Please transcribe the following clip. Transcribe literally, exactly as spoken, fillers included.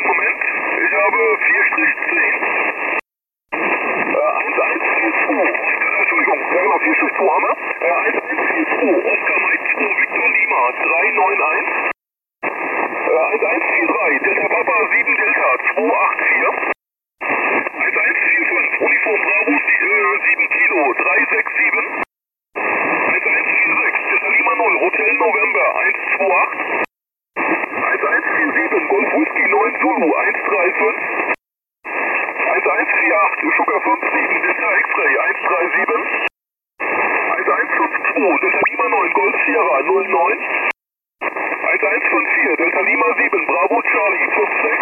Moment, ich habe vier zehn. eins eins vier zwei, Entschuldigung, ja genau, vier zwei haben wir. eins eins vier zwei, Oscar Mike zwei, Victor Lima, drei neun eins. eins eins vier drei, Delta Papa sieben Delta, zwei acht vier. eins eins vier fünf, Uniform Bravo sieben Kilo, drei sechs sieben. eins eins vier sechs, Delta Lima null, Hotel November eins zwei acht. eins eins vier sieben, Golf Whisky neun Zulu, eins drei fünf. eins eins vier acht, Sugar fünf sieben, Delta X-Ray eins drei sieben. eins eins fünf zwei, Delta Lima neun, Golf Sierra null neun. eins eins fünf vier, Delta Lima sieben, Bravo Charlie fünf sechs.